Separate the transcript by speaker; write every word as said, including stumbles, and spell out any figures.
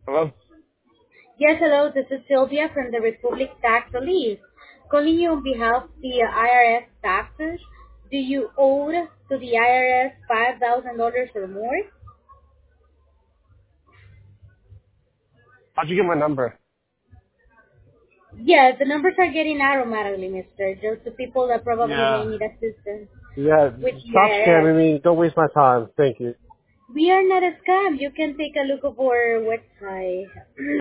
Speaker 1: Hello?
Speaker 2: Yes, hello. This is Sylvia from the Republic Tax Relief. Calling you on behalf of the I R S taxes. Do you owe to the I R S five thousand dollars or more?
Speaker 1: How'd you get my number?
Speaker 2: Yes, the numbers are getting automatically, mister. Just the people that probably may
Speaker 1: Yeah.
Speaker 2: need assistance
Speaker 1: Yeah,
Speaker 2: with the
Speaker 1: stop
Speaker 2: I R S.
Speaker 1: scamming me. Don't waste my time. Thank you.
Speaker 2: We are not a scam. You can take a look of our website.